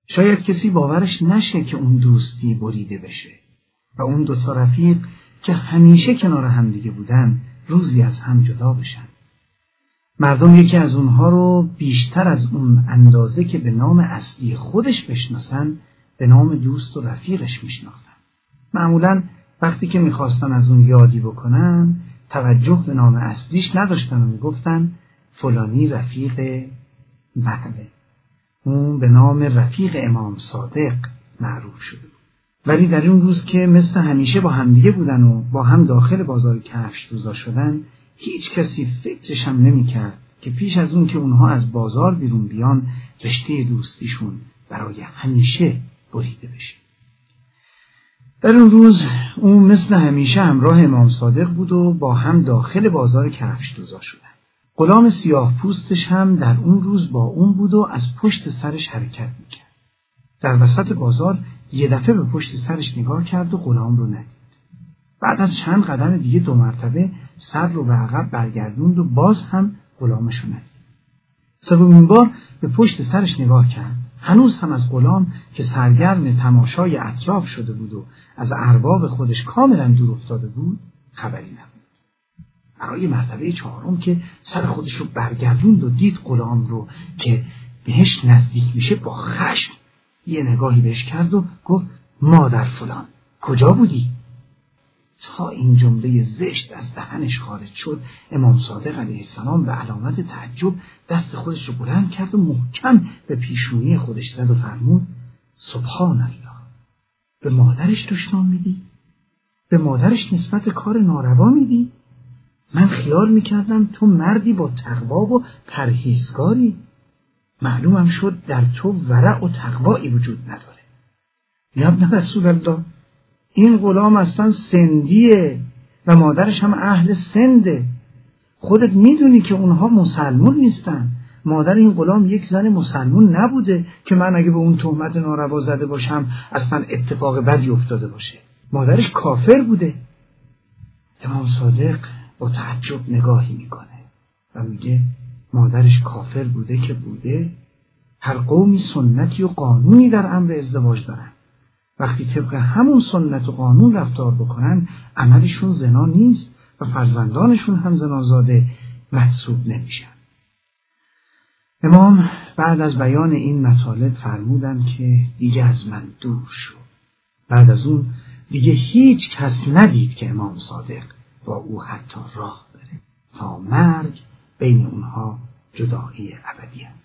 شاید کسی باورش نشه که اون دوستی بریده بشه و اون دوتا رفیق که همیشه کنار همدیگه بودن روزی از هم جدا بشن. مردم یکی از اونها رو بیشتر از اون اندازه که به نام اصلی خودش بشناسن به نام دوست و رفیقش میشناختن. معمولاً وقتی که میخواستن از اون یادی بکنن توجه به نام اصلیش نداشتن و میگفتن فلانی رفیق بله. اون به نام رفیق امام صادق معروف شده بود. ولی در اون روز که مثل همیشه با همدیگه بودن و با هم داخل بازار کفشدوزا شدن، هیچ کسی فکرش هم نمی‌کرد که پیش از اون که اونها از بازار بیرون بیان رشته دوستیشون برای همیشه بریده بشه. در اون روز اون مثل همیشه همراه امام صادق بود و با هم داخل بازار کفشدوزا شدن. غلام سیاه پوستش هم در اون روز با اون بود و از پشت سرش حرکت میکرد. در وسط بازار یه دفعه به پشت سرش نگاه کرد و غلام رو ندید. بعد از چند قدم دیگه 2 مرتبه سر رو به عقب برگردوند و باز هم غلامش رو ندید. 3مین بار به پشت سرش نگاه کرد. هنوز هم از غلام که سرگرم تماشای اطراف شده بود و از ارباب خودش کاملا دور افتاده بود خبری نبود. برای مرتبه 4 که سر خودش رو برگردوند و دید غلام رو که بهش نزدیک میشه، با خشم یه نگاهی بهش کرد و گفت مادر فلان کجا بودی؟ تا این جمله زشت از دهنش خارج شد، امام صادق علیه السلام به علامت تعجب دست خودش رو بلند کرد و محکم به پیشونی خودش زد و فرمود سبحان الله، به مادرش دشنام میدی؟ به مادرش نسبت کار ناروا میدی؟ من خیال میکردم تو مردی با تقوا و پرهیزگاری. معلومم شد در تو ورع و تقوایی وجود نداره. یا ابن رسول الله، این غلام اصلا سندیه و مادرش هم اهل سنده. خودت میدونی که اونها مسلمون نیستن. مادر این غلام یک زن مسلمون نبوده که من اگه به اون تهمت ناروا زده باشم اصلا اتفاق بدی افتاده باشه. مادرش کافر بوده. امام صادق با تعجب نگاهی میکنه و میگه مادرش کافر بوده که بوده. هر قومی سنتی و قانونی در امر ازدواج دارن. وقتی طبق همون سنت و قانون رفتار بکنن عملشون زنا نیست و فرزندانشون هم زنازاده محسوب نمیشن. امام بعد از بیان این مطالب فرمودن که دیگه از من دور شو. بعد از اون دیگه هیچ کس ندید که امام صادق با او حتی راه بره تا مرگ بین اونها جدایی ابدی است.